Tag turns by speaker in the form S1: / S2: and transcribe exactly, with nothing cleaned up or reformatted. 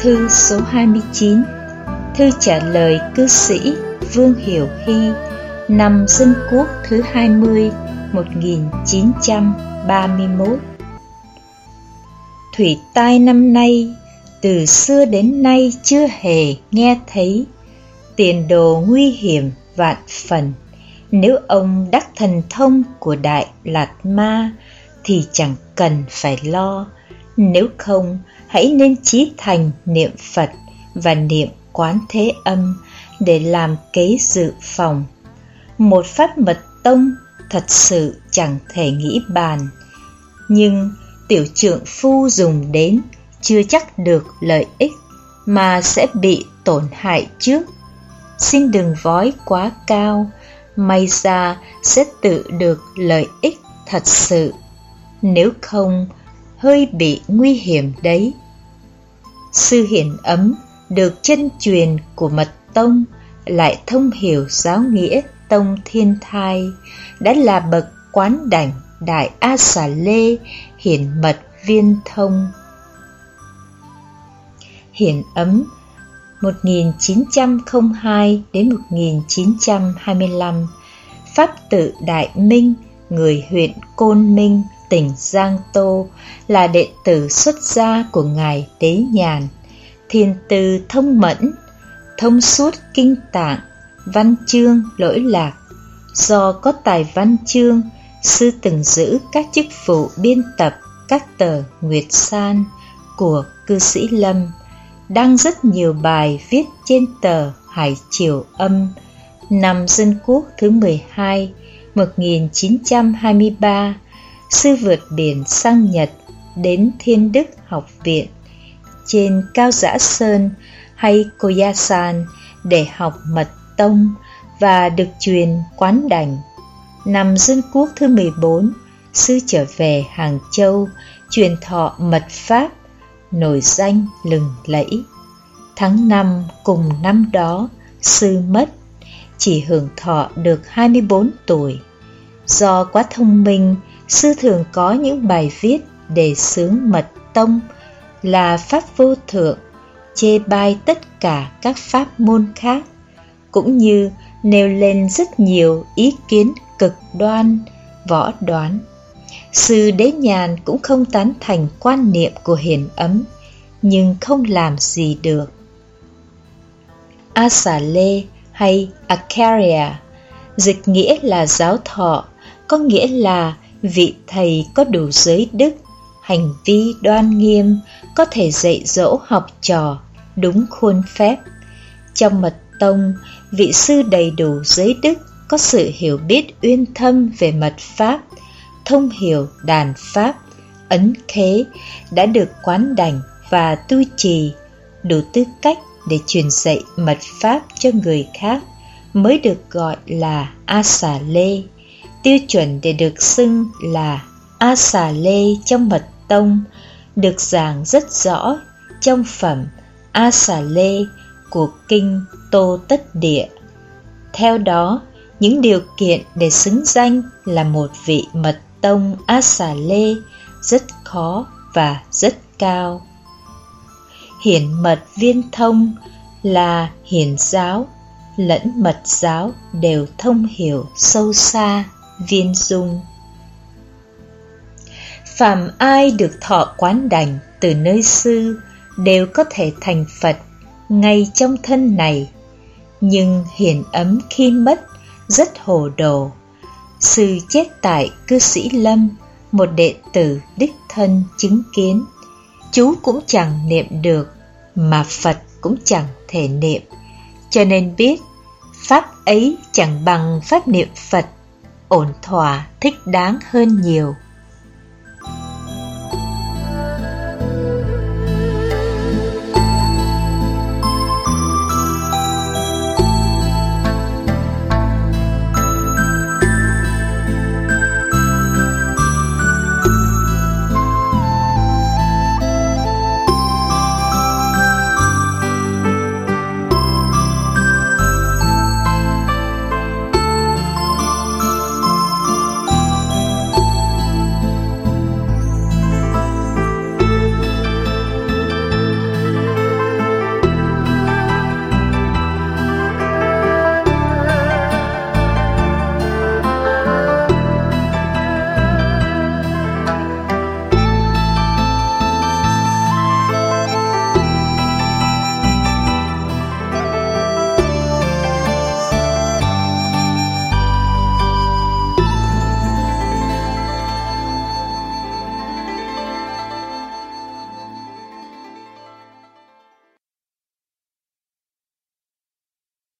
S1: Thư số hai mươi chín. Thư trả lời cư sĩ Vương Hiểu Hy, năm Dân Quốc thứ hai mươi, một nghìn chín trăm ba mươi mốt. Thủy tai năm nay, từ xưa đến nay chưa hề nghe thấy. Tiền đồ nguy hiểm vạn phần. Nếu ông đắc thần thông của Đại Lạt Ma thì chẳng cần phải lo. Nếu không, hãy nên chí thành niệm Phật và niệm Quán Thế Âm để làm kế dự phòng. Một pháp mật tông thật sự chẳng thể nghĩ bàn, nhưng tiểu trượng phu dùng đến chưa chắc được lợi ích mà sẽ bị tổn hại trước. Xin đừng vói quá cao, may ra sẽ tự được lợi ích thật sự, nếu không hơi bị nguy hiểm đấy. Sư Hiển Ấm được chân truyền của mật tông, lại thông hiểu giáo nghĩa tông Thiên Thai, đã là bậc quán đảnh Đại A Xà Lê hiển mật viên thông. Hiển Ấm một nghìn chín trăm lẻ hai đến một nghìn chín trăm hai mươi lăm, Pháp tự Đại Minh, người huyện Côn Minh, tỉnh Giang Tô, là đệ tử xuất gia của Ngài Tế Nhàn. Thiền từ thông mẫn, thông suốt kinh tạng, văn chương lỗi lạc. Do có tài văn chương, sư từng giữ các chức vụ biên tập các tờ Nguyệt San của cư sĩ Lâm, đăng rất nhiều bài viết trên tờ Hải Triều Âm. Năm Dân Quốc thứ mười hai, một nghìn chín trăm hai mươi ba, sư vượt biển sang Nhật, đến Thiên Đức Học Viện trên Cao Giã Sơn hay Koyasan để học mật tông và được truyền quán đảnh. Năm Dân Quốc thứ mười bốn, sư trở về Hàng Châu truyền thọ mật pháp, nổi danh lừng lẫy. Tháng năm cùng năm đó, sư mất, chỉ hưởng thọ được hai mươi bốn tuổi. Do quá thông minh, sư thường có những bài viết đề xướng mật tông là pháp vô thượng, chê bai tất cả các pháp môn khác, cũng như nêu lên rất nhiều ý kiến cực đoan, võ đoán. Sư Đế Nhàn cũng không tán thành quan niệm của Hiển Ấm, nhưng không làm gì được. A Xà Lê hay Acaria, dịch nghĩa là giáo thọ, có nghĩa là vị thầy có đủ giới đức, hành vi đoan nghiêm, có thể dạy dỗ học trò đúng khuôn phép. Trong mật tông, vị sư đầy đủ giới đức, có sự hiểu biết uyên thâm về mật pháp, thông hiểu đàn pháp, ấn khế, đã được quán đảnh và tu trì, đủ tư cách để truyền dạy mật pháp cho người khác, mới được gọi là A Xà Lê. Tiêu chuẩn để được xưng là A Xà Lê trong mật tông được giảng rất rõ trong phẩm A Xà Lê của kinh Tô Tất Địa. Theo đó, những điều kiện để xứng danh là một vị mật tông A Xà Lê rất khó và rất cao. Hiển mật viên thông là hiển giáo lẫn mật giáo đều thông hiểu sâu xa, viên dung. Phàm ai được thọ quán đảnh từ nơi sư đều có thể thành Phật ngay trong thân này. Nhưng Hiển Ấm khi mất rất hồ đồ. Sư chết tại cư sĩ Lâm, một đệ tử đích thân chứng kiến. Chú cũng chẳng niệm được, mà Phật cũng chẳng thể niệm, cho nên biết pháp ấy chẳng bằng pháp niệm Phật, ổn thỏa thích đáng hơn nhiều.